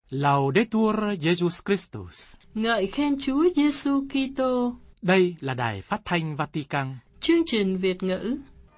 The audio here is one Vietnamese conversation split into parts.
Laudetur Jesus Christus. Ngợi khen Chúa Giêsu Kitô. Đây là Đài Phát thanh Vatican. Chương trình Việt ngữ.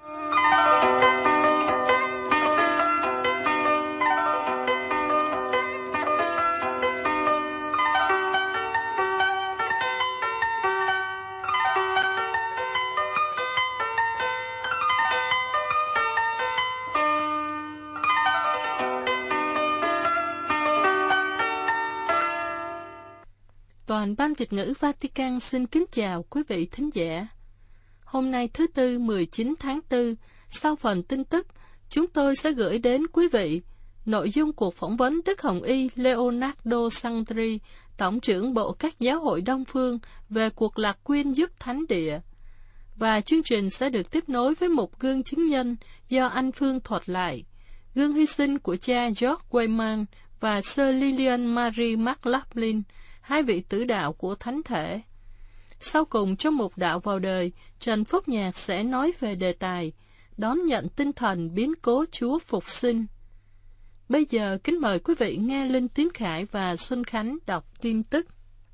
Toàn ban Việt ngữ Vatican xin kính chào quý vị thính giả. Hôm nay thứ Tư 19 tháng 4, sau phần tin tức, chúng tôi sẽ gửi đến quý vị nội dung cuộc phỏng vấn Đức Hồng Y Leonardo Sandri, Tổng trưởng Bộ các giáo hội Đông Phương về cuộc lạc quyên giúp Thánh Địa. Và chương trình sẽ được tiếp nối với một gương chứng nhân do anh Phương thuật lại, gương hy sinh của cha George Wayman và Sir Lilian Marie McLaughlin, hai vị tử đạo của Thánh Thể. Sau cùng trong một đạo vào đời, Trần Phúc Nhạc sẽ nói về đề tài đón nhận tinh thần biến cố Chúa phục sinh. Bây giờ kính mời quý vị nghe Linh Tiến Khải và Xuân Khánh đọc tin tức.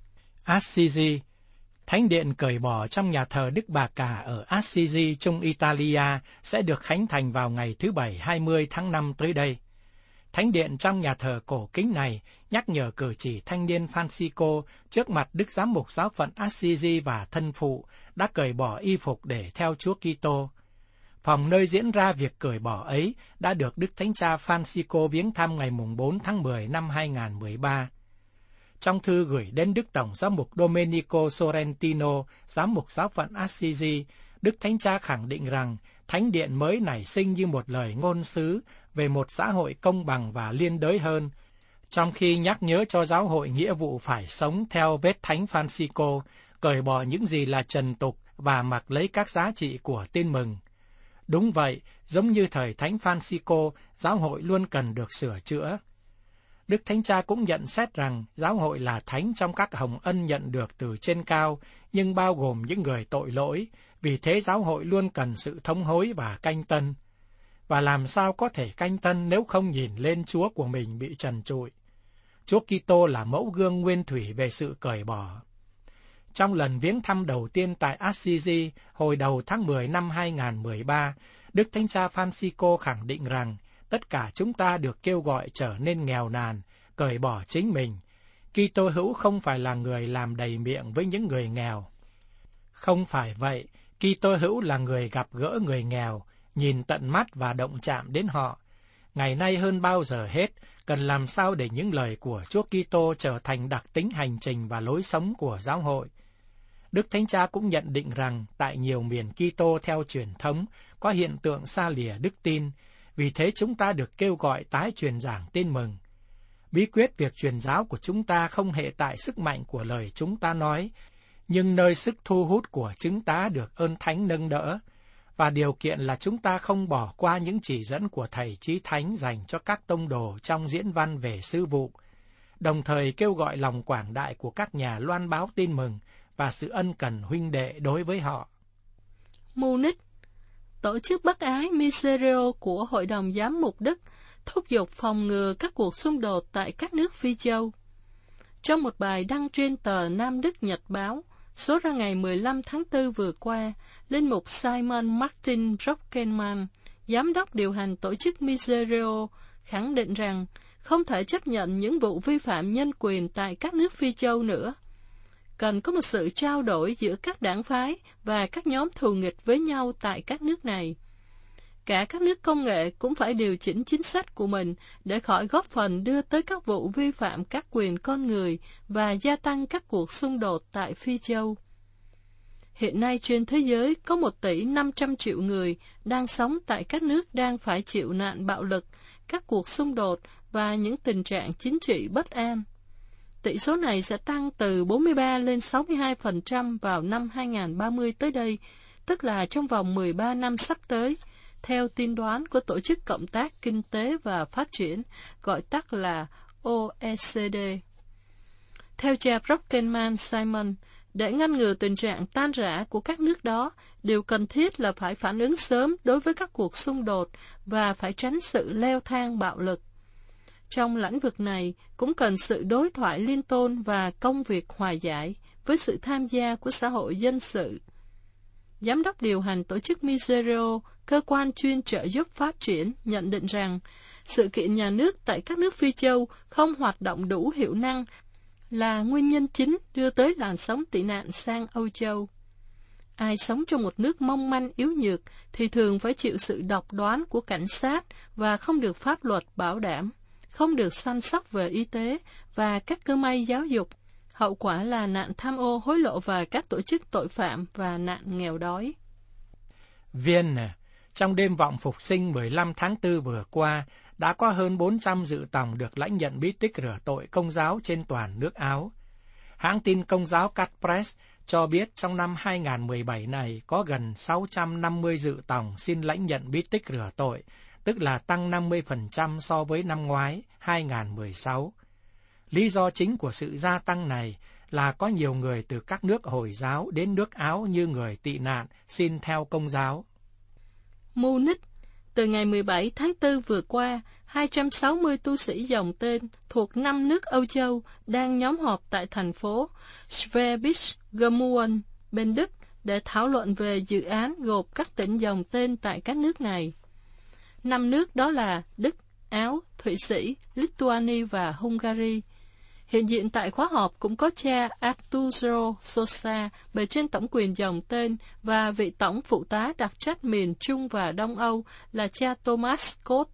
Assisi. Thánh điện cởi bỏ trong nhà thờ Đức Bà Cả ở Assisi, Trung Italia sẽ được khánh thành vào ngày thứ Bảy 20 tháng 5 tới đây. Thánh điện trong nhà thờ cổ kính này nhắc nhở cử chỉ thanh niên Francisco trước mặt Đức Giám mục giáo phận Assisi và thân phụ đã cởi bỏ y phục để theo Chúa Kitô. Phòng nơi diễn ra việc cởi bỏ ấy đã được Đức Thánh Cha Francisco viếng thăm ngày 4 tháng 10 năm 2013. Trong thư gửi đến Đức Tổng Giám mục Domenico Sorrentino, Giám mục giáo phận Assisi, Đức Thánh Cha khẳng định rằng Thánh điện mới nảy sinh như một lời ngôn sứ về một xã hội công bằng và liên đới hơn, trong khi nhắc nhớ cho giáo hội nghĩa vụ phải sống theo vết Thánh Francisco, cởi bỏ những gì là trần tục và mặc lấy các giá trị của tin mừng. Đúng vậy, giống như thời Thánh Francisco, giáo hội luôn cần được sửa chữa. Đức Thánh Cha cũng nhận xét rằng giáo hội là thánh trong các hồng ân nhận được từ trên cao, nhưng bao gồm những người tội lỗi, vì thế giáo hội luôn cần sự thống hối và canh tân. Và làm sao có thể canh tân nếu không nhìn lên Chúa của mình bị trần trụi? Chúa Kitô là mẫu gương nguyên thủy về sự cởi bỏ. Trong lần viếng thăm đầu tiên tại Assisi hồi đầu tháng 10 năm 2013, Đức Thánh Cha Francisco khẳng định rằng tất cả chúng ta được kêu gọi trở nên nghèo nàn, cởi bỏ chính mình. Kitô hữu không phải là người làm đầy miệng với những người nghèo. Không phải vậy, Kitô hữu là người gặp gỡ người nghèo, nhìn tận mắt và động chạm đến họ. Ngày nay hơn bao giờ hết, cần làm sao để những lời của Chúa Kitô trở thành đặc tính hành trình và lối sống của giáo hội. Đức Thánh Cha cũng nhận định rằng tại nhiều miền Kitô theo truyền thống có hiện tượng xa lìa đức tin, vì thế chúng ta được kêu gọi tái truyền giảng tin mừng. Bí quyết việc truyền giáo của chúng ta không hệ tại sức mạnh của lời chúng ta nói, nhưng nơi sức thu hút của chúng ta được ơn Thánh nâng đỡ, và điều kiện là chúng ta không bỏ qua những chỉ dẫn của Thầy Chí Thánh dành cho các tông đồ trong diễn văn về sứ vụ, đồng thời kêu gọi lòng quảng đại của các nhà loan báo tin mừng và sự ân cần huynh đệ đối với họ. Munich. Tổ chức Bác ái Miserio của Hội đồng Giám mục Đức thúc giục phòng ngừa các cuộc xung đột tại các nước Phi Châu. Trong một bài đăng trên tờ Nam Đức Nhật Báo, số ra ngày 15 tháng 4 vừa qua, Linh mục Simon Martin Brockenman, giám đốc điều hành tổ chức Miserio, khẳng định rằng không thể chấp nhận những vụ vi phạm nhân quyền tại các nước Phi Châu nữa. Cần có một sự trao đổi giữa các đảng phái và các nhóm thù nghịch với nhau tại các nước này. Cả các nước công nghệ cũng phải điều chỉnh chính sách của mình để khỏi góp phần đưa tới các vụ vi phạm các quyền con người và gia tăng các cuộc xung đột tại Phi Châu. Hiện nay trên thế giới có 1 tỷ 500 triệu người đang sống tại các nước đang phải chịu nạn bạo lực, các cuộc xung đột và những tình trạng chính trị bất an. Tỷ số này sẽ tăng từ 43 lên 62% vào năm 2030 tới đây, tức là trong vòng 13 năm sắp tới, theo tiên đoán của Tổ chức Cộng tác Kinh tế và Phát triển, gọi tắt là OECD. Theo cha Brockenman Simon, để ngăn ngừa tình trạng tan rã của các nước đó, điều cần thiết là phải phản ứng sớm đối với các cuộc xung đột và phải tránh sự leo thang bạo lực. Trong lĩnh vực này cũng cần sự đối thoại liên tôn và công việc hòa giải với sự tham gia của xã hội dân sự. Giám đốc điều hành tổ chức Miserio, cơ quan chuyên trợ giúp phát triển, nhận định rằng sự kiện nhà nước tại các nước Phi Châu không hoạt động đủ hiệu năng là nguyên nhân chính đưa tới làn sóng tị nạn sang Âu Châu. Ai sống trong một nước mong manh yếu nhược thì thường phải chịu sự độc đoán của cảnh sát và không được pháp luật bảo đảm, không được săn sóc về y tế và các cơ may giáo dục. Hậu quả là nạn tham ô hối lộ và các tổ chức tội phạm và nạn nghèo đói. Vienna, trong đêm vọng phục sinh 15 tháng 4 vừa qua, đã có hơn 400 dự tòng được lãnh nhận bí tích rửa tội công giáo trên toàn nước Áo. Hãng tin công giáo Catpress cho biết trong năm 2017 này có gần 650 dự tòng xin lãnh nhận bí tích rửa tội, tức là tăng 50% so với năm ngoái 2016. Lý do chính của sự gia tăng này là có nhiều người từ các nước Hồi giáo đến nước Áo như người tị nạn xin theo công giáo. Munich, từ ngày 17 tháng 4 vừa qua, 260 tu sĩ dòng tên thuộc 5 nước Âu Châu đang nhóm họp tại thành phố Schwäbisch Gmünd, bên Đức, để thảo luận về dự án gộp các tỉnh dòng tên tại các nước này. 5 nước đó là Đức, Áo, Thụy Sĩ, Lithuania và Hungary. Hiện diện tại khóa họp cũng có cha Arturo Sosa, bề trên tổng quyền dòng tên, và vị tổng phụ tá đặc trách miền Trung và Đông Âu là cha Thomas Scott.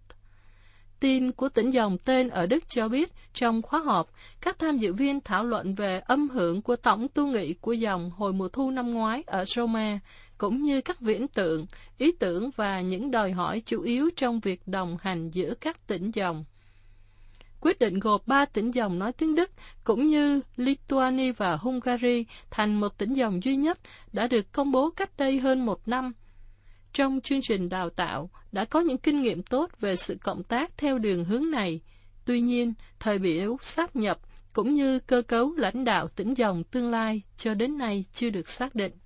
Tin của tỉnh dòng tên ở Đức cho biết, trong khóa họp, các tham dự viên thảo luận về âm hưởng của tổng tu nghị của dòng hồi mùa thu năm ngoái ở Roma, cũng như các viễn tượng, ý tưởng và những đòi hỏi chủ yếu trong việc đồng hành giữa các tỉnh dòng. Quyết định gộp 3 tỉnh dòng nói tiếng Đức, cũng như Lithuania và Hungary, thành một tỉnh dòng duy nhất, đã được công bố cách đây hơn 1 năm. Trong chương trình đào tạo, đã có những kinh nghiệm tốt về sự cộng tác theo đường hướng này. Tuy nhiên, thời biểu sáp nhập, cũng như cơ cấu lãnh đạo tỉnh dòng tương lai, cho đến nay chưa được xác định.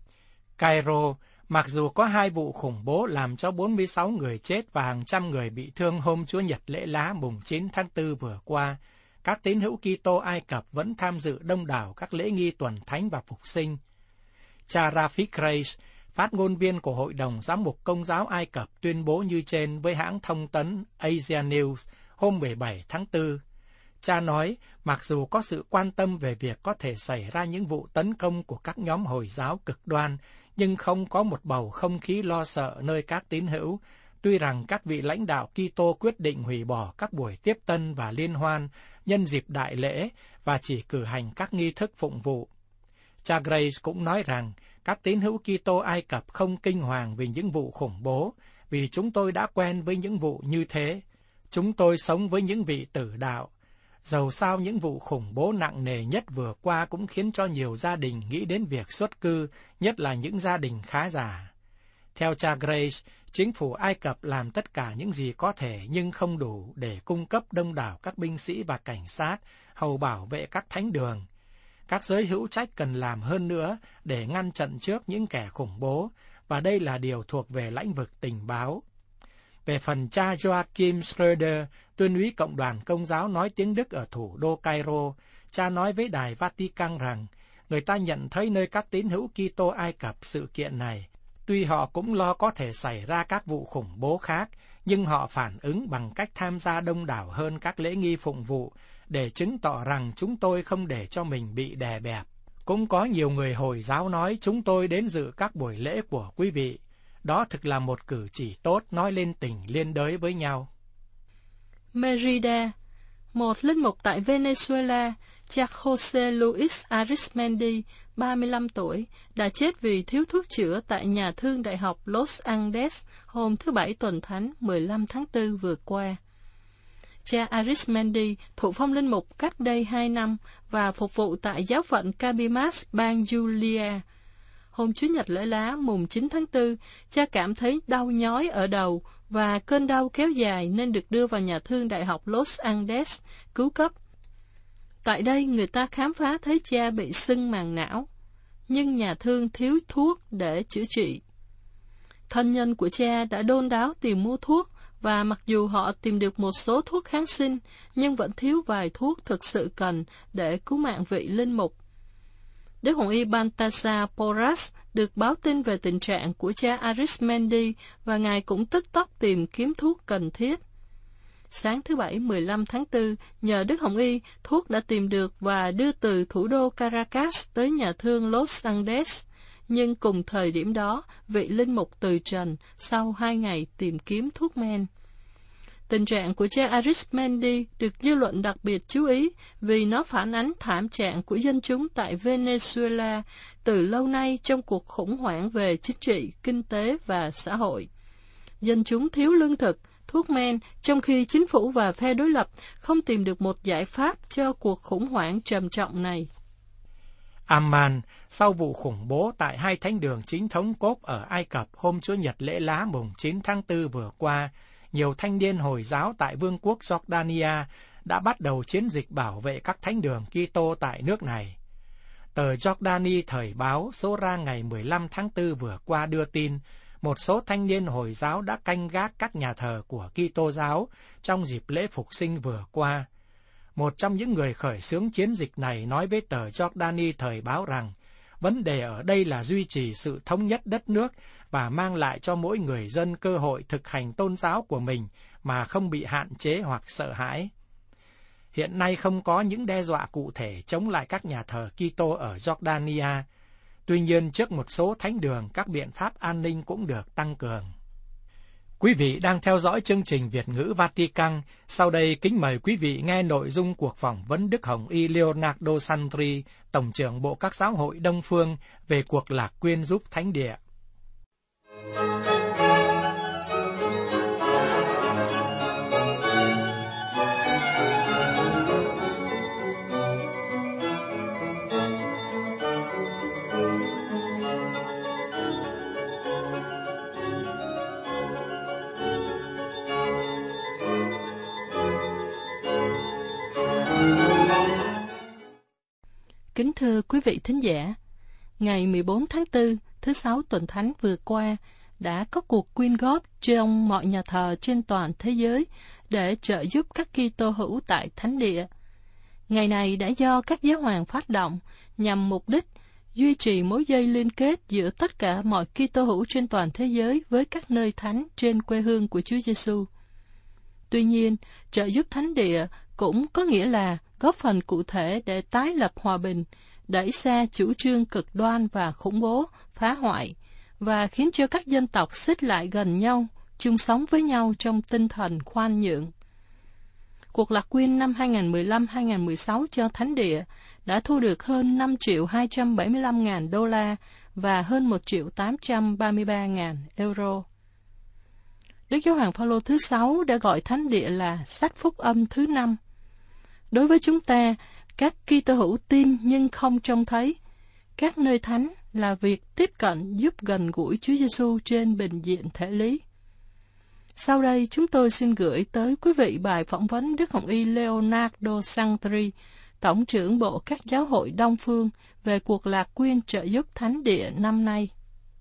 Cairo, mặc dù có 2 vụ khủng bố làm cho 46 người chết và hàng trăm người bị thương hôm Chúa Nhật lễ lá mùng 9 tháng 4 vừa qua, các tín hữu Kitô Ai Cập vẫn tham dự đông đảo các lễ nghi tuần thánh và phục sinh. Cha Rafik Reis, phát ngôn viên của Hội đồng Giám mục Công giáo Ai Cập, tuyên bố như trên với hãng thông tấn Asia News hôm 17 tháng 4. Cha nói, mặc dù có sự quan tâm về việc có thể xảy ra những vụ tấn công của các nhóm Hồi giáo cực đoan, nhưng không có một bầu không khí lo sợ nơi các tín hữu, tuy rằng các vị lãnh đạo Kitô quyết định hủy bỏ các buổi tiếp tân và liên hoan nhân dịp đại lễ và chỉ cử hành các nghi thức phụng vụ. Cha Grace cũng nói rằng các tín hữu Kitô Ai Cập không kinh hoàng vì những vụ khủng bố, vì chúng tôi đã quen với những vụ như thế. Chúng tôi sống với những vị tử đạo. Dầu sao những vụ khủng bố nặng nề nhất vừa qua cũng khiến cho nhiều gia đình nghĩ đến việc xuất cư, nhất là những gia đình khá giả. Theo cha Grace, chính phủ Ai Cập làm tất cả những gì có thể nhưng không đủ để cung cấp đông đảo các binh sĩ và cảnh sát hầu bảo vệ các thánh đường. Các giới hữu trách cần làm hơn nữa để ngăn chặn trước những kẻ khủng bố, và đây là điều thuộc về lĩnh vực tình báo. Về phần cha Joachim Schröder, tuyên úy Cộng đoàn Công giáo nói tiếng Đức ở thủ đô Cairo, cha nói với Đài Vatican rằng, người ta nhận thấy nơi các tín hữu Kitô Ai Cập sự kiện này, tuy họ cũng lo có thể xảy ra các vụ khủng bố khác, nhưng họ phản ứng bằng cách tham gia đông đảo hơn các lễ nghi phụng vụ, để chứng tỏ rằng chúng tôi không để cho mình bị đè bẹp. Cũng có nhiều người Hồi giáo nói chúng tôi đến dự các buổi lễ của quý vị. Đó thực là một cử chỉ tốt nói lên tình liên đới với nhau. Merida, một linh mục tại Venezuela, cha Jose Luis Arismendi, 35 tuổi, đã chết vì thiếu thuốc chữa tại nhà thương đại học Los Andes hôm thứ Bảy tuần thánh 15 tháng 4 vừa qua. Cha Arismendi thụ phong linh mục cách đây 2 năm và phục vụ tại giáo phận Cabimas, bang Zulia. Hôm Chủ nhật lễ lá mùng 9 tháng 4, cha cảm thấy đau nhói ở đầu và cơn đau kéo dài nên được đưa vào nhà thương đại học Los Andes cứu cấp. Tại đây người ta khám phá thấy cha bị sưng màng não, nhưng nhà thương thiếu thuốc để chữa trị. Thân nhân của cha đã đôn đáo tìm mua thuốc và mặc dù họ tìm được một số thuốc kháng sinh, nhưng vẫn thiếu vài thuốc thực sự cần để cứu mạng vị linh mục. Đức Hồng Y Baltasar Porras được báo tin về tình trạng của cha Arismendi và ngài cũng tức tốc tìm kiếm thuốc cần thiết. Sáng thứ Bảy 15 tháng 4, nhờ Đức Hồng Y, thuốc đã tìm được và đưa từ thủ đô Caracas tới nhà thương Los Andes. Nhưng cùng thời điểm đó, vị linh mục từ trần sau 2 ngày tìm kiếm thuốc men. Tình trạng của cha Arismendi được dư luận đặc biệt chú ý vì nó phản ánh thảm trạng của dân chúng tại Venezuela từ lâu nay trong cuộc khủng hoảng về chính trị, kinh tế và xã hội. Dân chúng thiếu lương thực, thuốc men, trong khi chính phủ và phe đối lập không tìm được một giải pháp cho cuộc khủng hoảng trầm trọng này. Amman, sau vụ khủng bố tại 2 thánh đường chính thống cốp ở Ai Cập hôm Chúa Nhật lễ lá mùng 9 tháng 4 vừa qua, nhiều thanh niên Hồi giáo tại Vương quốc Jordania đã bắt đầu chiến dịch bảo vệ các thánh đường Kitô tại nước này. Tờ Jordani Thời báo số ra ngày 15 tháng 4 vừa qua đưa tin, một số thanh niên Hồi giáo đã canh gác các nhà thờ của Kitô giáo trong dịp lễ Phục sinh vừa qua. Một trong những người khởi xướng chiến dịch này nói với tờ Jordani Thời báo rằng, vấn đề ở đây là duy trì sự thống nhất đất nước và mang lại cho mỗi người dân cơ hội thực hành tôn giáo của mình mà không bị hạn chế hoặc sợ hãi. Hiện nay không có những đe dọa cụ thể chống lại các nhà thờ Kitô ở Jordania. Tuy nhiên, trước một số thánh đường, các biện pháp an ninh cũng được tăng cường. Quý vị đang theo dõi chương trình Việt ngữ Vatican. Sau đây, kính mời quý vị nghe nội dung cuộc phỏng vấn Đức Hồng Y Leonardo Sandri, Tổng trưởng Bộ các giáo hội Đông Phương, về cuộc lạc quyên giúp Thánh Địa. Kính thưa quý vị thính giả, ngày 14 tháng 4, thứ Sáu tuần Thánh vừa qua, đã có cuộc quyên góp trong mọi nhà thờ trên toàn thế giới để trợ giúp các Kitô hữu tại Thánh Địa. Ngày này đã do các giáo hoàng phát động nhằm mục đích duy trì mối dây liên kết giữa tất cả mọi Kitô hữu trên toàn thế giới với các nơi thánh trên quê hương của Chúa Giêsu. Tuy nhiên, trợ giúp Thánh Địa cũng có nghĩa là góp phần cụ thể để tái lập hòa bình, đẩy xa chủ trương cực đoan và khủng bố, phá hoại, và khiến cho các dân tộc xích lại gần nhau, chung sống với nhau trong tinh thần khoan nhượng. Cuộc lạc quyên năm 2015-2016 cho Thánh Địa đã thu được hơn 5.275.000 đô la và hơn 1.833.000 euro. Đức Giáo hoàng Phaolô thứ 6 đã gọi Thánh Địa là sách phúc âm thứ 5. Đối với chúng ta, các Kitô hữu tin nhưng không trông thấy, các nơi thánh là việc tiếp cận giúp gần gũi Chúa Giêsu trên bình diện thể lý. Sau đây, chúng tôi xin gửi tới quý vị bài phỏng vấn Đức Hồng Y Leonardo Sandri, Tổng trưởng Bộ các giáo hội Đông Phương, về cuộc lạc quyên trợ giúp Thánh Địa năm nay.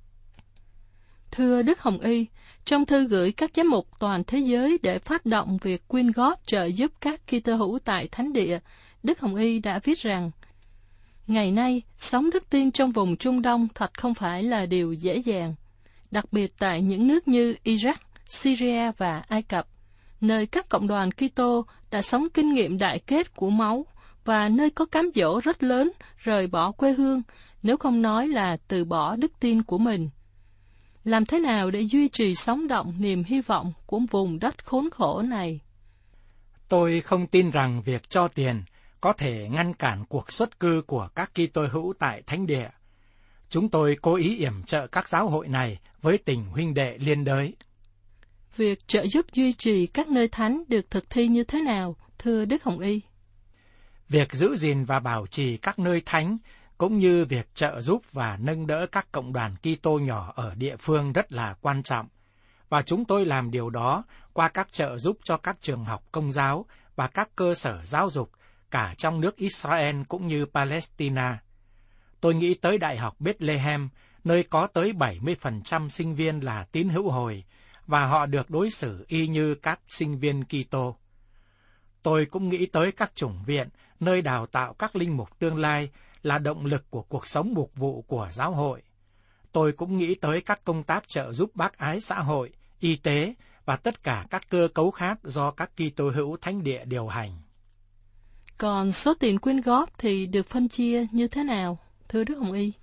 Thưa Đức Hồng Y, trong thư gửi các giám mục toàn thế giới để phát động việc quyên góp trợ giúp các Kitô hữu tại Thánh Địa, Đức Hồng Y đã viết rằng, ngày nay, sống đức tin trong vùng Trung Đông thật không phải là điều dễ dàng, đặc biệt tại những nước như Iraq, Syria và Ai Cập, nơi các cộng đoàn Kitô đã sống kinh nghiệm đại kết của máu và nơi có cám dỗ rất lớn rời bỏ quê hương, nếu không nói là từ bỏ đức tin của mình. Làm thế nào để duy trì sống động niềm hy vọng của vùng đất khốn khổ này? Tôi không tin rằng việc cho tiền có thể ngăn cản cuộc xuất cư của các Kitô hữu tại Thánh Địa. Chúng tôi cố ý yểm trợ các giáo hội này với tình huynh đệ liên đới. Việc trợ giúp duy trì các nơi thánh được thực thi như thế nào, thưa Đức Hồng Y? Việc giữ gìn và bảo trì các nơi thánh, cũng như việc trợ giúp và nâng đỡ các cộng đoàn Kitô nhỏ ở địa phương rất là quan trọng. Và chúng tôi làm điều đó qua các trợ giúp cho các trường học công giáo và các cơ sở giáo dục, cả trong nước Israel cũng như Palestine. Tôi nghĩ tới Đại học Bethlehem, nơi có tới 70% sinh viên là tín hữu Hồi, và họ được đối xử y như các sinh viên Kitô. Tôi cũng nghĩ tới các chủng viện, nơi đào tạo các linh mục tương lai là động lực của cuộc sống mục vụ của giáo hội. Tôi cũng nghĩ tới các công tác trợ giúp bác ái xã hội, y tế và tất cả các cơ cấu khác do các Kitô hữu thánh địa điều hành. Còn số tiền quyên góp thì được phân chia như thế nào, thưa Đức Hồng Y?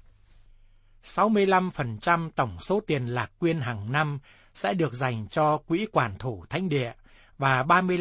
65% tổng số tiền lạc quyên hàng năm sẽ được dành cho quỹ quản thủ thánh địa và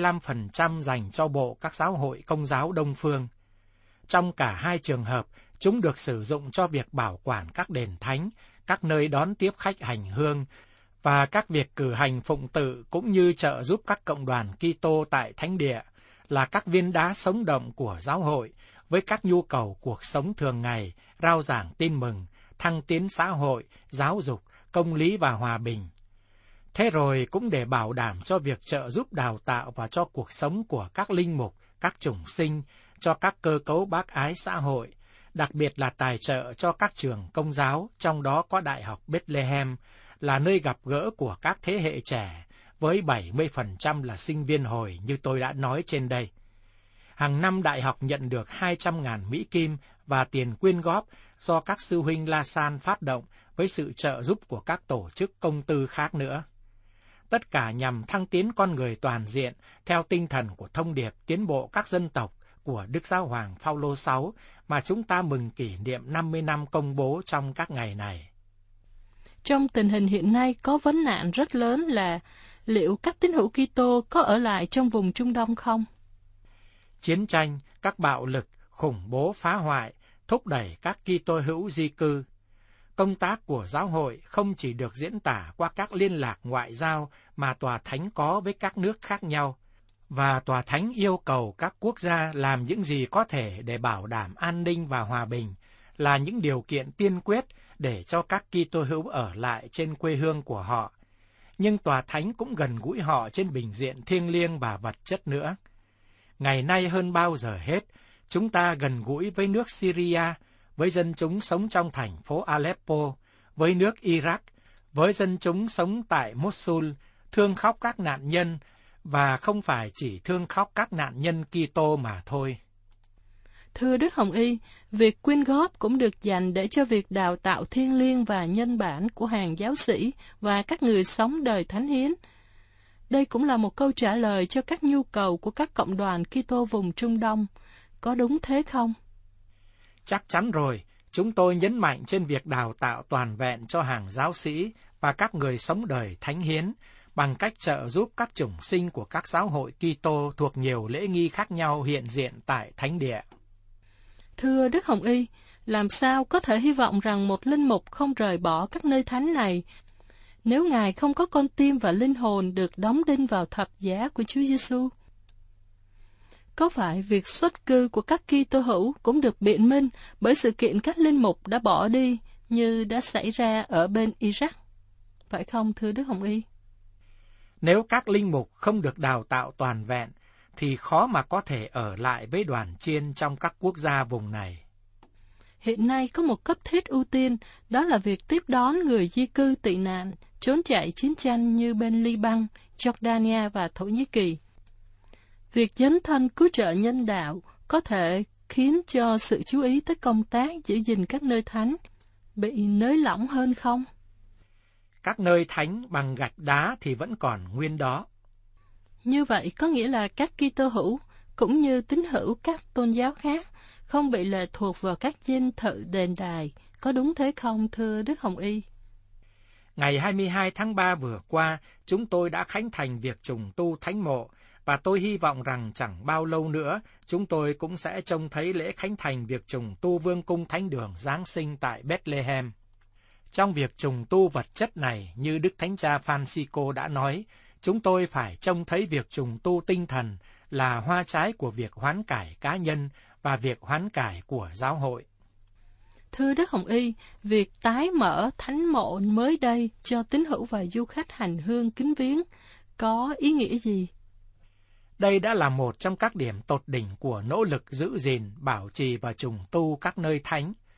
35% dành cho bộ các giáo hội Công giáo Đông Phương. Trong cả hai trường hợp, chúng được sử dụng cho việc bảo quản các đền thánh, các nơi đón tiếp khách hành hương và các việc cử hành phụng tự cũng như trợ giúp các cộng đoàn Kitô tại thánh địa, là các viên đá sống động của giáo hội với các nhu cầu cuộc sống thường ngày, rao giảng tin mừng, thăng tiến xã hội, giáo dục, công lý và hòa bình. Thế rồi cũng để bảo đảm cho việc trợ giúp đào tạo và cho cuộc sống của các linh mục, các chủng sinh, cho các cơ cấu bác ái xã hội, đặc biệt là tài trợ cho các trường công giáo, trong đó có Đại học Bethlehem, là nơi gặp gỡ của các thế hệ trẻ, với 70% là sinh viên hồi như tôi đã nói trên đây. Hàng năm đại học nhận được 200.000 Mỹ Kim và tiền quyên góp do các sư huynh La San phát động với sự trợ giúp của các tổ chức công tư khác nữa. Tất cả nhằm thăng tiến con người toàn diện theo tinh thần của thông điệp tiến bộ các dân tộc của Đức Giáo hoàng Phaolô VI mà chúng ta mừng kỷ niệm 50 năm công bố trong các ngày này. Trong tình hình hiện nay có vấn nạn rất lớn là liệu các tín hữu Kitô có ở lại trong vùng Trung Đông không? Chiến tranh, các bạo lực, khủng bố phá hoại, thúc đẩy các Kitô hữu di cư. Công tác của giáo hội không chỉ được diễn tả qua các liên lạc ngoại giao mà tòa thánh có với các nước khác nhau, và tòa thánh yêu cầu các quốc gia làm những gì có thể để bảo đảm an ninh và hòa bình, là những điều kiện tiên quyết để cho các Kitô hữu ở lại trên quê hương của họ. Nhưng tòa thánh cũng gần gũi họ trên bình diện thiêng liêng và vật chất nữa. Ngày nay hơn bao giờ hết, chúng ta gần gũi với nước Syria, với dân chúng sống trong thành phố Aleppo, với nước Iraq, với dân chúng sống tại Mosul, thương khóc các nạn nhân, và không phải chỉ thương khóc các nạn nhân Kitô mà thôi. Thưa Đức Hồng Y, việc quyên góp cũng được dành để cho việc đào tạo thiêng liêng và nhân bản của hàng giáo sĩ và các người sống đời thánh hiến. Đây cũng là một câu trả lời cho các nhu cầu của các cộng đoàn Kitô vùng Trung Đông. Có đúng thế không? Chắc chắn rồi, chúng tôi nhấn mạnh trên việc đào tạo toàn vẹn cho hàng giáo sĩ và các người sống đời thánh hiến, bằng cách trợ giúp các chủng sinh của các giáo hội Kitô thuộc nhiều lễ nghi khác nhau hiện diện tại thánh địa. Thưa Đức Hồng Y, làm sao có thể hy vọng rằng một linh mục không rời bỏ các nơi thánh này nếu Ngài không có con tim và linh hồn được đóng đinh vào thập giá của Chúa Giêsu? Có phải việc xuất cư của các Kitô hữu cũng được biện minh bởi sự kiện các linh mục đã bỏ đi như đã xảy ra ở bên Iraq? Phải không, thưa Đức Hồng Y? Nếu các linh mục không được đào tạo toàn vẹn, thì khó mà có thể ở lại với đoàn chiên trong các quốc gia vùng này. Hiện nay có một cấp thiết ưu tiên, đó là việc tiếp đón người di cư tị nạn, trốn chạy chiến tranh như bên Liban, Jordania và Thổ Nhĩ Kỳ. Việc dấn thân cứu trợ nhân đạo có thể khiến cho sự chú ý tới công tác giữ gìn các nơi thánh bị nới lỏng hơn không? Các nơi thánh bằng gạch đá thì vẫn còn nguyên đó. Như vậy có nghĩa là các Kitô hữu cũng như tín hữu các tôn giáo khác không bị lệ thuộc vào các dinh thự đền đài, có đúng thế không, thưa Đức Hồng Y? Ngày 22 tháng 3 vừa qua, chúng tôi đã khánh thành việc trùng tu thánh mộ, và tôi hy vọng rằng chẳng bao lâu nữa, chúng tôi cũng sẽ trông thấy lễ khánh thành việc trùng tu vương cung thánh đường Giáng sinh tại Bethlehem. Trong việc trùng tu vật chất này, như Đức Thánh Cha Francisco đã nói, chúng tôi phải trông thấy việc trùng tu tinh thần là hoa trái của việc hoán cải cá nhân và việc hoán cải của giáo hội. Thưa Đức Hồng Y, việc tái mở thánh mộ mới đây cho tín hữu và du khách hành hương kính viếng có ý nghĩa gì? Đây đã là một trong các điểm tột đỉnh của nỗ lực giữ gìn, bảo trì và trùng tu các nơi thánh.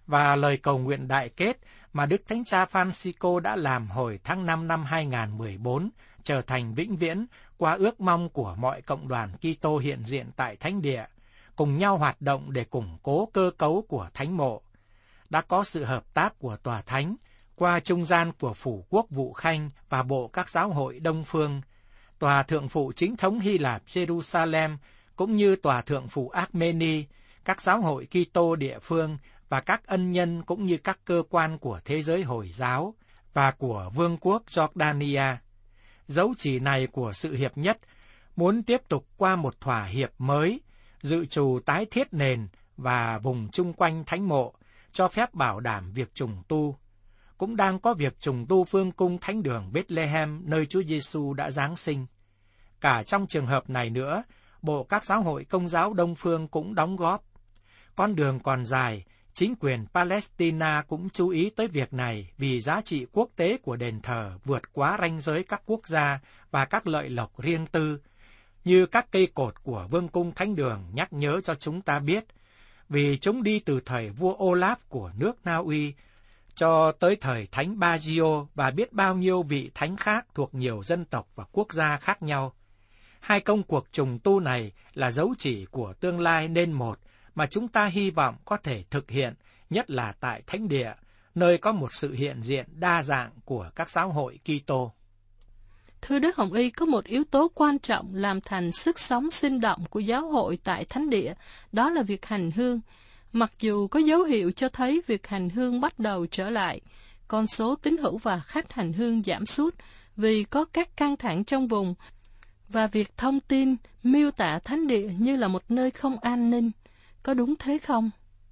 và lời cầu nguyện đại kết mà Đức Thánh Cha Francisco đã làm hồi tháng 5 năm 2014 trở thành vĩnh viễn qua ước mong của mọi cộng đoàn Kitô hiện diện tại Thánh Địa, cùng nhau hoạt động để củng cố cơ cấu của Thánh mộ. Đã có sự hợp tác của Tòa Thánh qua trung gian của Phủ Quốc vụ Khanh và Bộ các giáo hội Đông Phương, Tòa Thượng phụ Chính thống Hy Lạp Jerusalem, cũng như Tòa Thượng phụ Armeni, các giáo hội Kitô địa phương và các ân nhân cũng như các cơ quan của thế giới Hồi giáo và của Vương quốc Jordania. Dấu chỉ này của sự hiệp nhất muốn tiếp tục qua một thỏa hiệp mới, dự trù tái thiết nền và vùng chung quanh Thánh mộ, cho phép bảo đảm việc trùng tu. Cũng đang có việc trùng tu phương cung Thánh đường Bethlehem nơi Chúa Giêsu đã giáng sinh. Cả trong trường hợp này nữa, Bộ các giáo hội Công giáo Đông phương cũng đóng góp. Con đường còn dài, chính quyền Palestine cũng chú ý tới việc này vì giá trị quốc tế của đền thờ vượt quá ranh giới các quốc gia và các lợi lộc riêng tư, như các cây cột của Vương cung Thánh đường nhắc nhớ cho chúng ta biết, vì chúng đi từ thời vua Olaf của nước Na Uy cho tới thời Thánh Baggio và biết bao nhiêu vị thánh khác thuộc nhiều dân tộc và quốc gia khác nhau. Hai công cuộc trùng tu này là dấu chỉ của tương lai nên một mà chúng ta hy vọng có thể thực hiện, nhất là tại Thánh Địa, nơi có một sự hiện diện đa dạng của các giáo hội Kitô. Thưa Đức Hồng Y, có một yếu tố quan trọng làm thành sức sống sinh động của giáo hội tại Thánh Địa, đó là việc hành hương. Mặc dù có dấu hiệu cho thấy việc hành hương bắt đầu trở lại, con số tín hữu và khách hành hương giảm sút vì có các căng thẳng trong vùng, và việc thông tin miêu tả Thánh Địa như là một nơi không an ninh. Có đúng thế không?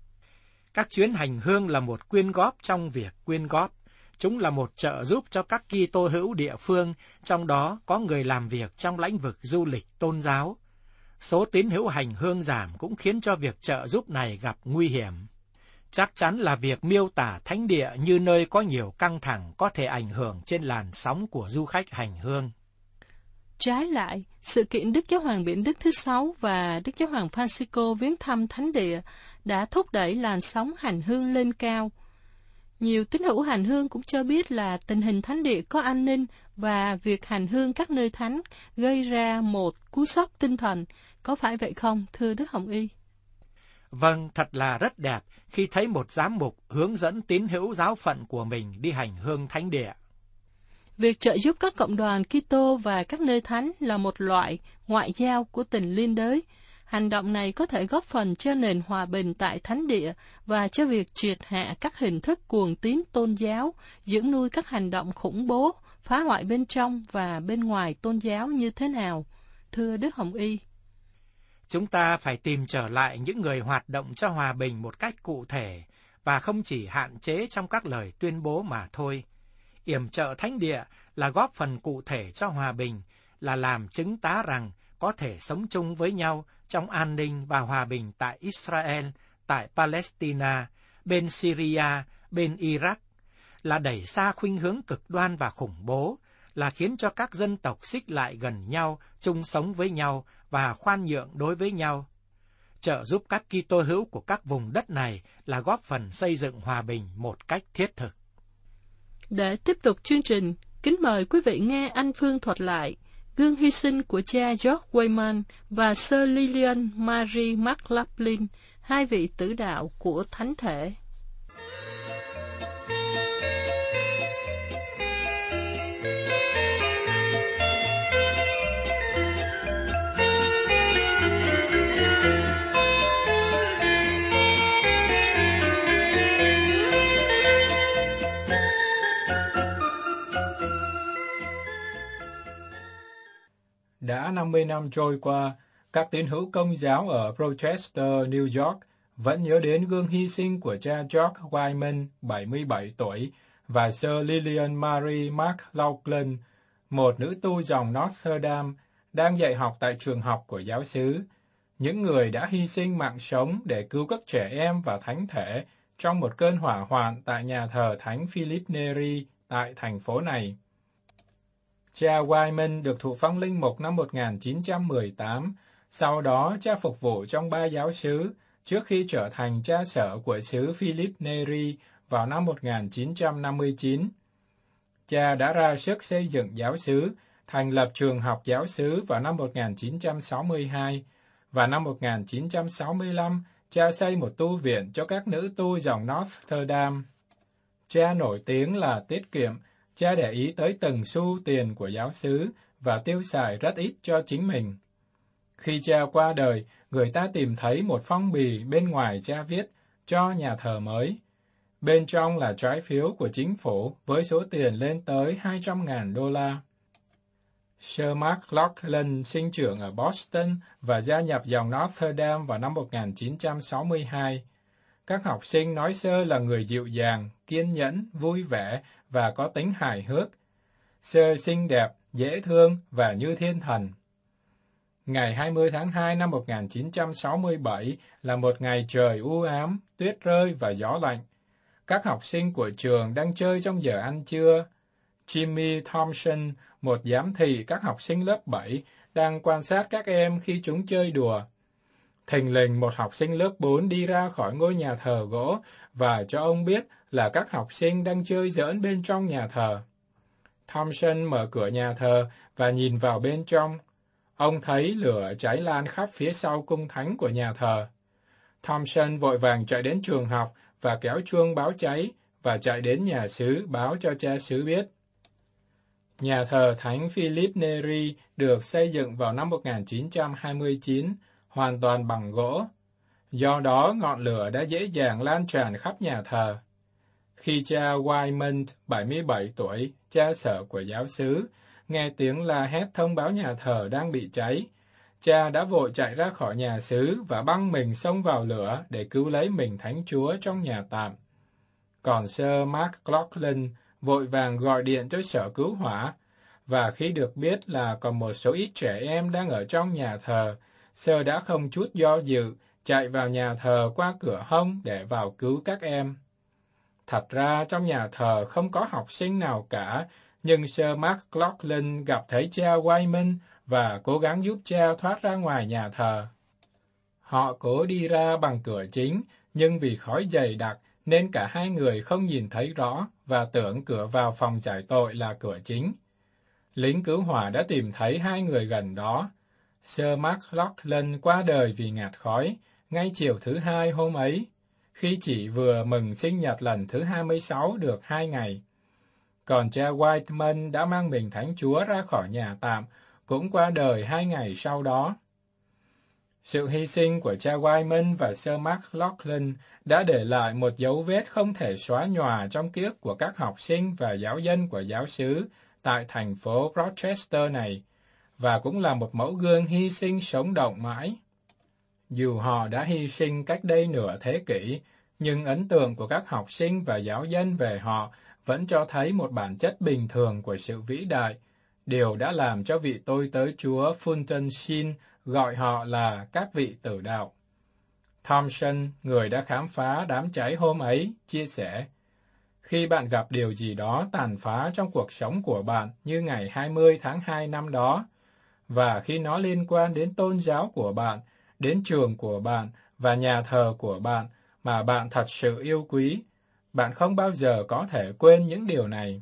Các chuyến hành hương là một quyên góp trong việc quyên góp. Chúng là một trợ giúp cho các Kitô hữu địa phương, trong đó có người làm việc trong lĩnh vực du lịch tôn giáo. Số tín hữu hành hương giảm cũng khiến cho việc trợ giúp này gặp nguy hiểm. Chắc chắn là việc miêu tả Thánh Địa như nơi có nhiều căng thẳng có thể ảnh hưởng trên làn sóng của du khách hành hương. Trái lại, sự kiện Đức Giáo hoàng Biển Đức thứ 6 và Đức Giáo hoàng Francisco viếng thăm Thánh Địa đã thúc đẩy làn sóng hành hương lên cao. Nhiều tín hữu hành hương cũng cho biết là tình hình Thánh Địa có an ninh và việc hành hương các nơi thánh gây ra một cú sốc tinh thần. Có phải vậy không, thưa Đức Hồng Y? Vâng, thật là rất đẹp khi thấy một giám mục hướng dẫn tín hữu giáo phận của mình đi hành hương Thánh Địa. Việc trợ giúp các cộng đoàn Kitô và các nơi thánh là một loại ngoại giao của tình liên đới. Hành động này có thể góp phần cho nền hòa bình tại Thánh Địa và cho việc triệt hạ các hình thức cuồng tín tôn giáo, dưỡng nuôi các hành động khủng bố, phá hoại bên trong và bên ngoài tôn giáo như thế nào, thưa Đức Hồng Y? Chúng ta phải tìm trở lại những người hoạt động cho hòa bình một cách cụ thể và không chỉ hạn chế trong các lời tuyên bố mà thôi. Yểm trợ Thánh Địa là góp phần cụ thể cho hòa bình, là làm chứng tá rằng có thể sống chung với nhau trong an ninh và hòa bình tại Israel, tại Palestine, bên Syria, bên Iraq, là đẩy xa khuynh hướng cực đoan và khủng bố, là khiến cho các dân tộc xích lại gần nhau, chung sống với nhau và khoan nhượng đối với nhau. Trợ giúp các Kitô hữu của các vùng đất này là góp phần xây dựng hòa bình một cách thiết thực. Để tiếp tục chương trình, kính mời quý vị nghe anh Phương thuật lại gương hy sinh của cha George Wayman và Sir Lilian Marie McLaughlin, hai vị tử đạo của Thánh thể. Đã 50 năm trôi qua, các tín hữu Công giáo ở Rochester, New York vẫn nhớ đến gương hy sinh của cha George Wayman, 77 tuổi, và Sir Lilian Marie McLaughlin, một nữ tu dòng Notre Dame, đang dạy học tại trường học của giáo xứ. Những người đã hy sinh mạng sống để cứu các trẻ em và thánh thể trong một cơn hỏa hoạn tại nhà thờ Thánh Philip Neri tại thành phố này. Cha Wayman được thụ phong linh mục năm 1918, sau đó cha phục vụ trong 3 giáo xứ, trước khi trở thành cha sở của xứ Philip Neri vào năm 1959. Cha đã ra sức xây dựng giáo xứ, thành lập trường học giáo xứ vào năm 1962, và năm 1965, cha xây một tu viện cho các nữ tu dòng Notre Dame. Cha nổi tiếng là tiết kiệm, cha để ý tới từng xu tiền của giáo xứ và tiêu xài rất ít cho chính mình. Khi cha qua đời, người ta tìm thấy một phong bì bên ngoài cha viết cho nhà thờ mới. Bên trong là trái phiếu của chính phủ với số tiền lên tới $200,000. Sir McLaughlin sinh trưởng ở Boston và gia nhập dòng Notre Dame vào năm 1962. Các học sinh nói Sir là người dịu dàng, kiên nhẫn, vui vẻ và có tính hài hước. Sir xinh đẹp, dễ thương và như thiên thần. Ngày 20 tháng 2 năm 1967 là một ngày trời u ám, tuyết rơi và gió lạnh. Các học sinh của trường đang chơi trong giờ ăn trưa. Jimmy Thompson, một giám thị các học sinh lớp 7, đang quan sát các em khi chúng chơi đùa. Thình lình một học sinh lớp 4 đi ra khỏi ngôi nhà thờ gỗ và cho ông biết là các học sinh đang chơi giỡn bên trong nhà thờ. Thompson mở cửa nhà thờ và nhìn vào bên trong. Ông thấy lửa cháy lan khắp phía sau cung thánh của nhà thờ. Thompson vội vàng chạy đến trường học và kéo chuông báo cháy và chạy đến nhà xứ báo cho cha xứ biết. Nhà thờ Thánh Philip Neri được xây dựng vào năm 1929, hoàn toàn bằng gỗ. Do đó, ngọn lửa đã dễ dàng lan tràn khắp nhà thờ. Khi cha Wyman, 77 tuổi, cha sở của giáo xứ, nghe tiếng la hét thông báo nhà thờ đang bị cháy, cha đã vội chạy ra khỏi nhà xứ và băng mình xông vào lửa để cứu lấy mình Thánh Chúa trong nhà tạm. Còn Sir McLaughlin vội vàng gọi điện cho sở cứu hỏa, và khi được biết là còn một số ít trẻ em đang ở trong nhà thờ, Sir đã không chút do dự, chạy vào nhà thờ qua cửa hông để vào cứu các em. Thật ra trong nhà thờ không có học sinh nào cả, nhưng Sir McLaughlin gặp thấy cha Wyman và cố gắng giúp cha thoát ra ngoài nhà thờ. Họ cố đi ra bằng cửa chính, nhưng vì khói dày đặc nên cả hai người không nhìn thấy rõ và tưởng cửa vào phòng giải tội là cửa chính. Lính cứu hỏa đã tìm thấy hai người gần đó. Sir McLaughlin qua đời vì ngạt khói, ngay chiều thứ Hai hôm ấy, khi chỉ vừa mừng sinh nhật lần thứ 26 được 2 ngày. Còn cha Whiteman đã mang mình Thánh Chúa ra khỏi nhà tạm, cũng qua đời 2 ngày sau đó. Sự hy sinh của cha Wyman và Sir McLaughlin đã để lại một dấu vết không thể xóa nhòa trong ký ức của các học sinh và giáo dân của giáo xứ tại thành phố Rochester này, và cũng là một mẫu gương hy sinh sống động mãi. Dù họ đã hy sinh cách đây nửa thế kỷ, nhưng ấn tượng của các học sinh và giáo dân về họ vẫn cho thấy một bản chất bình thường của sự vĩ đại, điều đã làm cho vị tôi tớ Chúa Fulton Sheen gọi họ là các vị tử đạo. Thompson, người đã khám phá đám cháy hôm ấy, chia sẻ, khi bạn gặp điều gì đó tàn phá trong cuộc sống của bạn như ngày 20 tháng 2 năm đó, và khi nó liên quan đến tôn giáo của bạn, đến trường của bạn và nhà thờ của bạn mà bạn thật sự yêu quý, bạn không bao giờ có thể quên những điều này.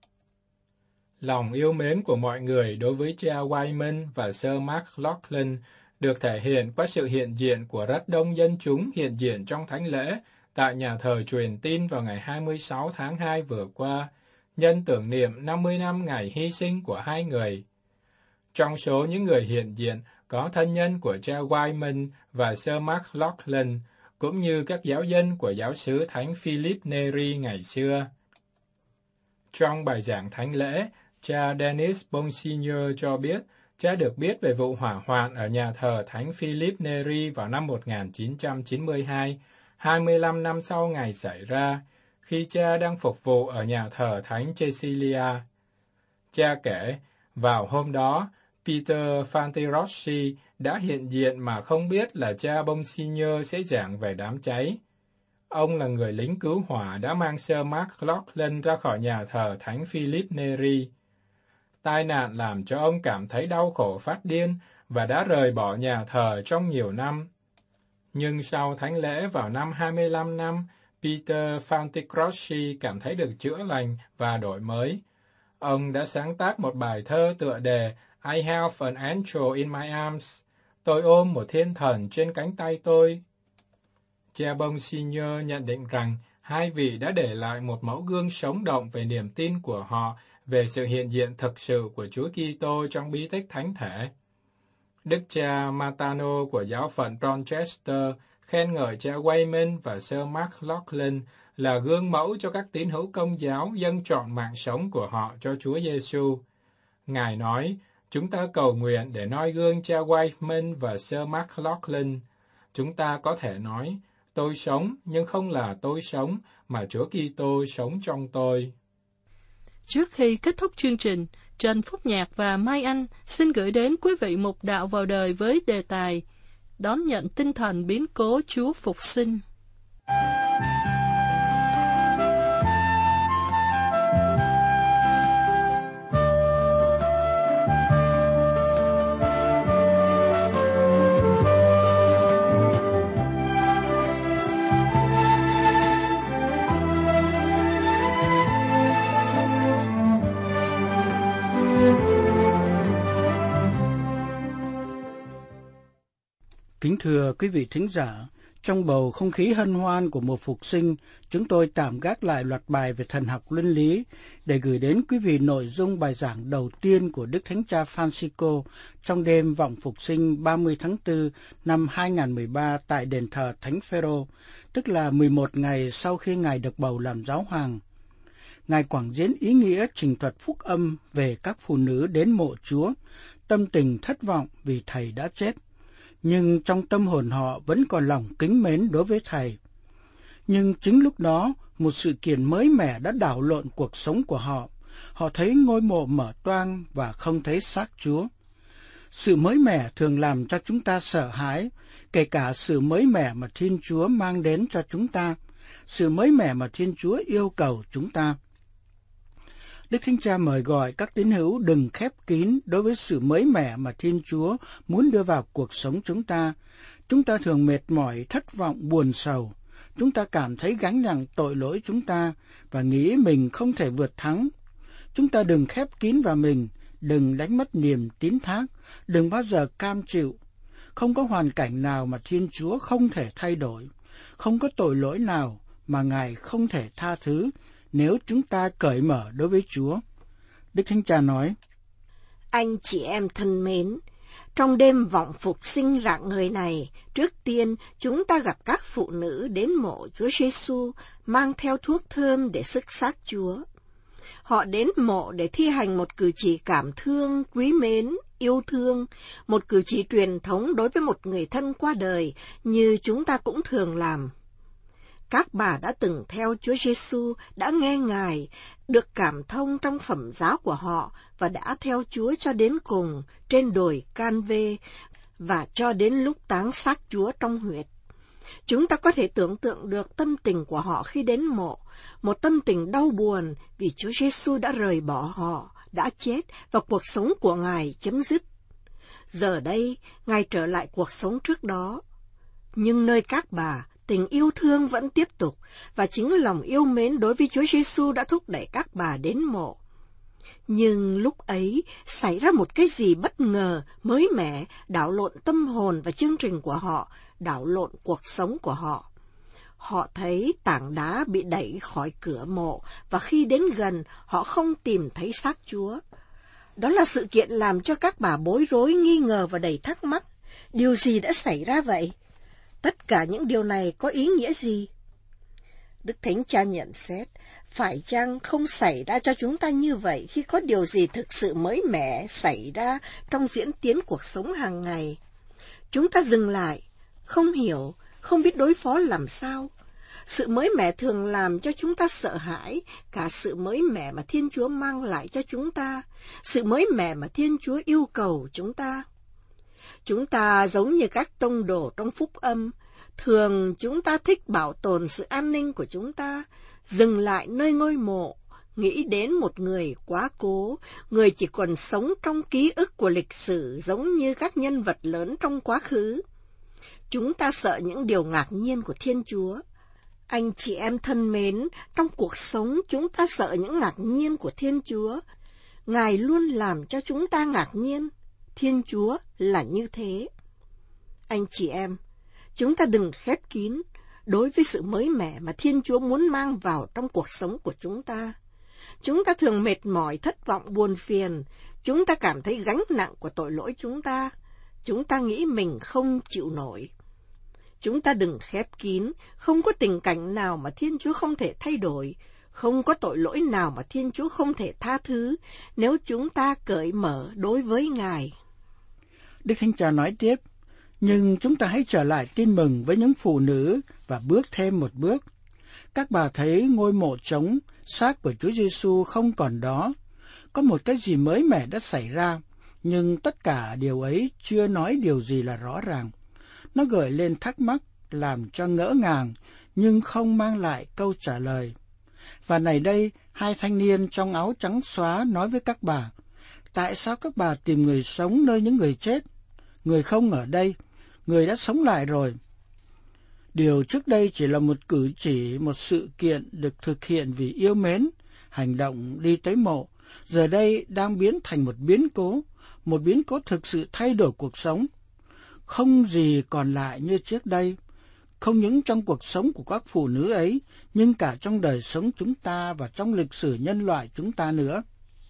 Lòng yêu mến của mọi người đối với cha Wyman và Sir McLaughlin được thể hiện qua sự hiện diện của rất đông dân chúng hiện diện trong thánh lễ tại nhà thờ truyền tin vào ngày 26 tháng 2 vừa qua, nhân tưởng niệm 50 năm ngày hy sinh của hai người. Trong số những người hiện diện có thân nhân của cha Wyman và Sir McLaughlin, cũng như các giáo dân của giáo xứ Thánh Philip Neri ngày xưa. Trong bài giảng thánh lễ, cha Dennis Bonsignor cho biết, cha được biết về vụ hỏa hoạn ở nhà thờ Thánh Philip Neri vào năm 1992, 25 năm sau ngày xảy ra, khi cha đang phục vụ ở nhà thờ Thánh Cecilia. Cha kể, vào hôm đó, Peter Fantirossi đã hiện diện mà không biết là cha Bonsignor sẽ giảng về đám cháy. Ông là người lính cứu hỏa đã mang Sir McLaughlin ra khỏi nhà thờ Thánh Philip Neri. Tai nạn làm cho ông cảm thấy đau khổ phát điên và đã rời bỏ nhà thờ trong nhiều năm. Nhưng sau thánh lễ vào năm 25 năm, Peter Fanticrossi cảm thấy được chữa lành và đổi mới. Ông đã sáng tác một bài thơ tựa đề I have an angel in my arms. Tôi ôm một thiên thần trên cánh tay tôi. Cha Bonsignor nhận định rằng hai vị đã để lại một mẫu gương sống động về niềm tin của họ về sự hiện diện thực sự của Chúa Kitô trong bí tích thánh thể. Đức cha Matano của giáo phận Rochester khen ngợi cha Wayman và Sir Mark Laughlin là gương mẫu cho các tín hữu Công giáo dâng trọn mạng sống của họ cho Chúa Giêsu. Ngài nói, chúng ta cầu nguyện để noi gương cha Wayman và Sir Mark Laughlin. Chúng ta có thể nói, tôi sống nhưng không là tôi sống, mà Chúa Kitô sống trong tôi. Trước khi kết thúc chương trình, Trần Phúc Nhạc và Mai Anh xin gửi đến quý vị một đạo vào đời với đề tài đón nhận tinh thần biến cố Chúa Phục sinh. Kính thưa quý vị thính giả, trong bầu không khí hân hoan của mùa phục sinh, chúng tôi tạm gác lại loạt bài về thần học luân lý để gửi đến quý vị nội dung bài giảng đầu tiên của Đức Thánh Cha Francisco trong đêm vọng phục sinh 30 tháng 4 năm 2013 tại đền thờ Thánh Phêrô, tức là 11 ngày sau khi Ngài được bầu làm giáo hoàng. Ngài quảng diễn ý nghĩa trình thuật phúc âm về các phụ nữ đến mộ Chúa, tâm tình thất vọng vì Thầy đã chết. Nhưng trong tâm hồn họ vẫn còn lòng kính mến đối với Thầy. Nhưng chính lúc đó, một sự kiện mới mẻ đã đảo lộn cuộc sống của họ. Họ thấy ngôi mộ mở toang và không thấy xác Chúa. Sự mới mẻ thường làm cho chúng ta sợ hãi, kể cả sự mới mẻ mà Thiên Chúa mang đến cho chúng ta, sự mới mẻ mà Thiên Chúa yêu cầu chúng ta. Đức Thánh Cha mời gọi các tín hữu đừng khép kín đối với sự mới mẻ mà Thiên Chúa muốn đưa vào cuộc sống chúng ta. Chúng ta thường mệt mỏi, thất vọng, buồn sầu. Chúng ta cảm thấy gánh nặng tội lỗi chúng ta và nghĩ mình không thể vượt thắng. Chúng ta đừng khép kín vào mình, đừng đánh mất niềm tín thác, đừng bao giờ cam chịu. Không có hoàn cảnh nào mà Thiên Chúa không thể thay đổi, không có tội lỗi nào mà Ngài không thể tha thứ, nếu chúng ta cởi mở đối với Chúa. Đức Thánh Cha nói, anh chị em thân mến, trong đêm vọng phục sinh rạng ngời này, trước tiên chúng ta gặp các phụ nữ đến mộ Chúa Giêsu mang theo thuốc thơm để sức xác Chúa. Họ đến mộ để thi hành một cử chỉ cảm thương, quý mến, yêu thương, một cử chỉ truyền thống đối với một người thân qua đời như chúng ta cũng thường làm. Các bà đã từng theo Chúa Giêsu, đã nghe Ngài, được cảm thông trong phẩm giá của họ và đã theo Chúa cho đến cùng trên đồi Can-vê và cho đến lúc táng xác Chúa trong huyệt. Chúng ta có thể tưởng tượng được tâm tình của họ khi đến mộ, một tâm tình đau buồn vì Chúa Giêsu đã rời bỏ họ, đã chết và cuộc sống của Ngài chấm dứt. Giờ đây, Ngài trở lại cuộc sống trước đó. Nhưng nơi các bà, tình yêu thương vẫn tiếp tục, và chính lòng yêu mến đối với Chúa Giêsu đã thúc đẩy các bà đến mộ. Nhưng lúc ấy, xảy ra một cái gì bất ngờ, mới mẻ, đảo lộn tâm hồn và chương trình của họ, đảo lộn cuộc sống của họ. Họ thấy tảng đá bị đẩy khỏi cửa mộ, và khi đến gần, họ không tìm thấy xác Chúa. Đó là sự kiện làm cho các bà bối rối, nghi ngờ và đầy thắc mắc. Điều gì đã xảy ra vậy? Tất cả những điều này có ý nghĩa gì? Đức Thánh Cha nhận xét, phải chăng không xảy ra cho chúng ta như vậy khi có điều gì thực sự mới mẻ xảy ra trong diễn tiến cuộc sống hàng ngày? Chúng ta dừng lại, không hiểu, không biết đối phó làm sao. Sự mới mẻ thường làm cho chúng ta sợ hãi, cả sự mới mẻ mà Thiên Chúa mang lại cho chúng ta, sự mới mẻ mà Thiên Chúa yêu cầu chúng ta. Chúng ta giống như các tông đồ trong phúc âm, thường chúng ta thích bảo tồn sự an ninh của chúng ta, dừng lại nơi ngôi mộ, nghĩ đến một người quá cố, người chỉ còn sống trong ký ức của lịch sử giống như các nhân vật lớn trong quá khứ. chúng ta sợ những điều ngạc nhiên của Thiên Chúa. Anh chị em thân mến, trong cuộc sống chúng ta sợ những ngạc nhiên của Thiên Chúa. Ngài luôn làm cho chúng ta ngạc nhiên. Thiên Chúa là như thế. Anh chị em, chúng ta đừng khép kín đối với sự mới mẻ mà Thiên Chúa muốn mang vào trong cuộc sống của chúng ta. Chúng ta thường mệt mỏi, thất vọng, buồn phiền. Chúng ta cảm thấy gánh nặng của tội lỗi chúng ta. Chúng ta nghĩ mình không chịu nổi. Chúng ta đừng khép kín, không có tình cảnh nào mà Thiên Chúa không thể thay đổi, không có tội lỗi nào mà Thiên Chúa không thể tha thứ, nếu chúng ta cởi mở đối với Ngài. Đức Thánh Cha nói tiếp, nhưng chúng ta hãy trở lại tin mừng với những phụ nữ và bước thêm một bước. Các bà thấy ngôi mộ trống, xác của Chúa Giêsu không còn đó. Có một cái gì mới mẻ đã xảy ra, nhưng tất cả điều ấy chưa nói điều gì là rõ ràng. Nó gợi lên thắc mắc, làm cho ngỡ ngàng, nhưng không mang lại câu trả lời. Và này đây, hai thanh niên trong áo trắng xóa nói với các bà, tại sao các bà tìm người sống nơi những người chết? Người không ở đây, người đã sống lại rồi. Điều trước đây chỉ là một cử chỉ, một sự kiện được thực hiện vì yêu mến, hành động đi tới mộ, giờ đây đang biến thành một biến cố thực sự thay đổi cuộc sống. Không gì còn lại như trước đây, không những trong cuộc sống của các phụ nữ ấy, nhưng cả trong đời sống chúng ta và trong lịch sử nhân loại chúng ta nữa.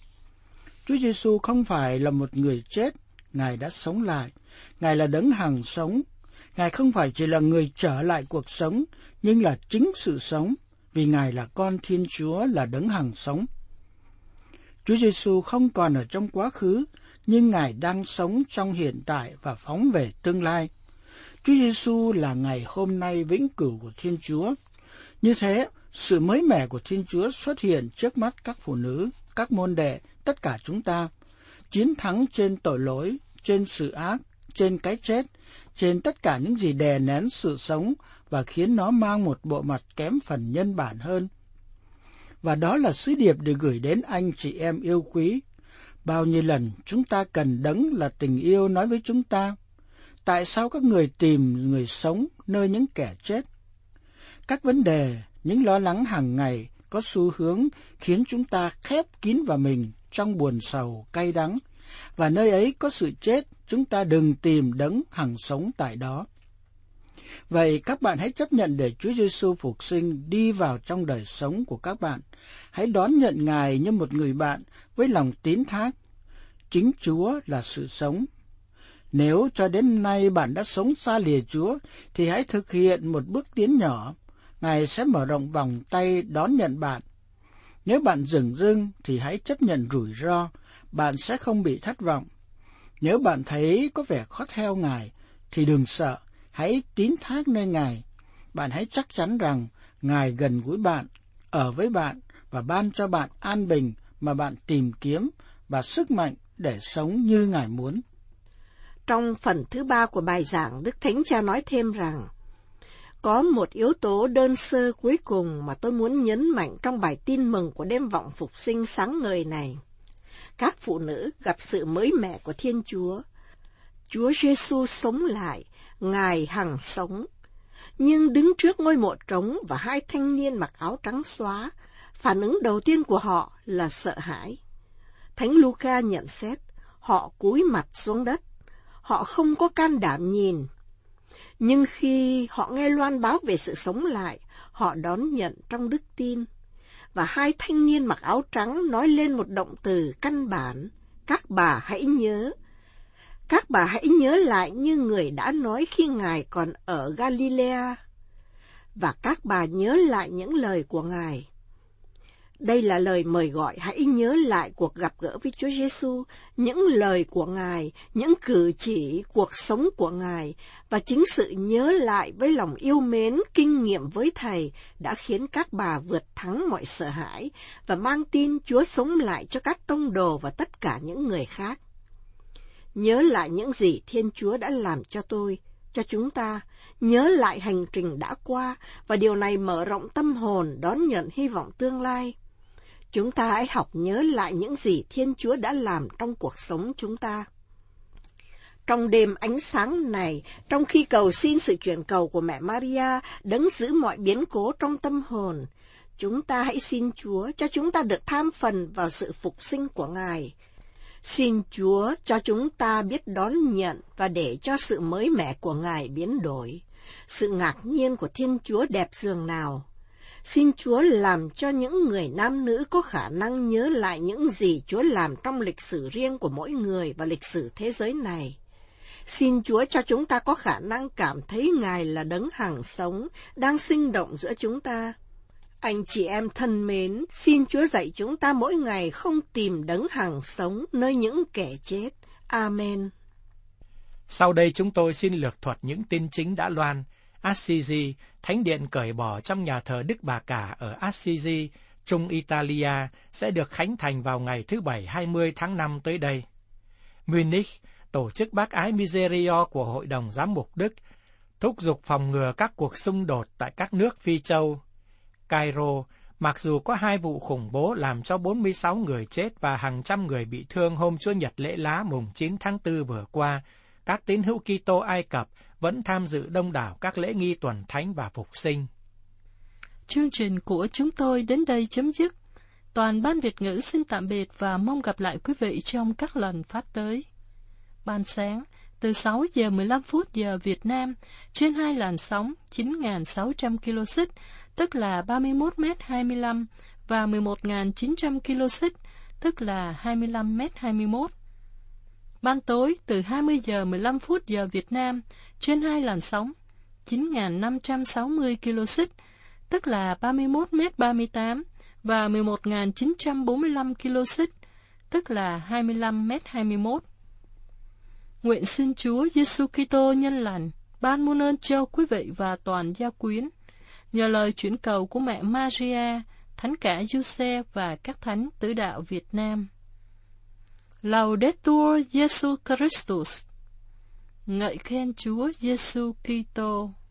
Chúa Giêsu không phải là một người chết, Ngài đã sống lại. Ngài là đấng hằng sống. Ngài không phải chỉ là người trở lại cuộc sống, nhưng là chính sự sống, vì Ngài là con Thiên Chúa, là đấng hằng sống. Chúa Giêsu không còn ở trong quá khứ, nhưng Ngài đang sống trong hiện tại và phóng về tương lai. Chúa Giêsu là ngày hôm nay vĩnh cửu của Thiên Chúa. Như thế, sự mới mẻ của Thiên Chúa xuất hiện trước mắt các phụ nữ, các môn đệ, tất cả chúng ta. Chiến thắng trên tội lỗi, trên sự ác, trên cái chết, trên tất cả những gì đè nén sự sống và khiến nó mang một bộ mặt kém phần nhân bản hơn. Và đó là sứ điệp để gửi đến anh chị em yêu quý. Bao nhiêu lần chúng ta cần đấng là tình yêu nói với chúng ta, tại sao các người tìm người sống nơi những kẻ chết? Các vấn đề, những lo lắng hàng ngày có xu hướng khiến chúng ta khép kín vào mình trong buồn sầu, cay đắng. Và nơi ấy có sự chết, chúng ta đừng tìm đấng hằng sống tại đó. Vậy các bạn hãy chấp nhận để Chúa Giêsu phục sinh đi vào trong đời sống của các bạn. Hãy đón nhận Ngài như một người bạn với lòng tín thác. Chính Chúa là sự sống. Nếu cho đến nay bạn đã sống xa lìa Chúa, thì hãy thực hiện một bước tiến nhỏ. Ngài sẽ mở rộng vòng tay đón nhận bạn. Nếu bạn dửng dưng thì hãy chấp nhận rủi ro, bạn sẽ không bị thất vọng. Nếu bạn thấy có vẻ khó theo Ngài, thì đừng sợ, hãy tín thác nơi Ngài. Bạn hãy chắc chắn rằng Ngài gần gũi bạn, ở với bạn và ban cho bạn an bình mà bạn tìm kiếm và sức mạnh để sống như Ngài muốn. Trong phần thứ 3 của bài giảng, Đức Thánh Cha nói thêm rằng, có một yếu tố đơn sơ cuối cùng mà tôi muốn nhấn mạnh trong bài tin mừng của đêm vọng phục sinh sáng ngời này. Các phụ nữ gặp sự mới mẻ của Thiên Chúa. Chúa Giêsu sống lại, Ngài hằng sống. Nhưng đứng trước ngôi mộ trống và hai thanh niên mặc áo trắng xóa, phản ứng đầu tiên của họ là sợ hãi. Thánh Luca nhận xét, họ cúi mặt xuống đất. Họ không có can đảm nhìn. Nhưng khi họ nghe loan báo về sự sống lại, họ đón nhận trong đức tin. Và hai thanh niên mặc áo trắng nói lên một động từ căn bản, các bà hãy nhớ. Các bà hãy nhớ lại như người đã nói khi Ngài còn ở Galilea. Và các bà nhớ lại những lời của Ngài. Đây là lời mời gọi hãy nhớ lại cuộc gặp gỡ với Chúa Giêsu, những lời của Ngài, những cử chỉ, cuộc sống của Ngài, và chính sự nhớ lại với lòng yêu mến, kinh nghiệm với Thầy đã khiến các bà vượt thắng mọi sợ hãi và mang tin Chúa sống lại cho các tông đồ và tất cả những người khác. Nhớ lại những gì Thiên Chúa đã làm cho tôi, cho chúng ta, nhớ lại hành trình đã qua, và điều này mở rộng tâm hồn đón nhận hy vọng tương lai. Chúng ta hãy học nhớ lại những gì Thiên Chúa đã làm trong cuộc sống chúng ta. Trong đêm ánh sáng này, trong khi cầu xin sự chuyển cầu của mẹ Maria, đấng giữ mọi biến cố trong tâm hồn, chúng ta hãy xin Chúa cho chúng ta được tham phần vào sự phục sinh của Ngài. Xin Chúa cho chúng ta biết đón nhận và để cho sự mới mẻ của Ngài biến đổi. Sự ngạc nhiên của Thiên Chúa đẹp dường nào. Xin Chúa làm cho những người nam nữ có khả năng nhớ lại những gì Chúa làm trong lịch sử riêng của mỗi người và lịch sử thế giới này. Xin Chúa cho chúng ta có khả năng cảm thấy Ngài là đấng hằng sống, đang sinh động giữa chúng ta. Anh chị em thân mến, xin Chúa dạy chúng ta mỗi ngày không tìm đấng hằng sống nơi những kẻ chết. Amen. Sau đây chúng tôi xin lược thuật những tin chính đã loan. Assisi, thánh điện cởi bỏ trong nhà thờ Đức Bà Cả ở Assisi, Trung Italia, sẽ được khánh thành vào ngày thứ Bảy 20 tháng 5 tới đây. Munich, tổ chức bác ái Miserio của Hội đồng Giám mục Đức, thúc giục phòng ngừa các cuộc xung đột tại các nước Phi Châu. Cairo, mặc dù có 2 vụ khủng bố làm cho 46 người chết và hàng trăm người bị thương hôm Chúa Nhật lễ lá mùng 9 tháng 4 vừa qua, các tín hữu Kitô Ai Cập vẫn tham dự đông đảo các lễ nghi tuần thánh và phục sinh. Chương trình của chúng tôi đến đây chấm dứt. Toàn ban Việt ngữ xin tạm biệt và mong gặp lại quý vị trong các lần phát tới. Ban sáng, từ 6 giờ 15 phút giờ Việt Nam, trên 2 làn sóng 9.600 kHz, tức là 31m25 và 11.900 kHz, tức là 25m21. Ban tối, từ 20 giờ 15 phút giờ Việt Nam, trên 2 làn sóng 9.560 kHz, tức là 31m38 và 11.945 kHz, tức là 25m21. Nguyện xin Chúa Giêsu Kitô nhân lành ban muôn ơn cho quý vị và toàn gia quyến, nhờ lời chuyển cầu của mẹ Maria, Thánh cả Giuse và các thánh tử đạo Việt Nam. Laudetur Jesu Christus. Ngợi khen Chúa Giêsu Kitô.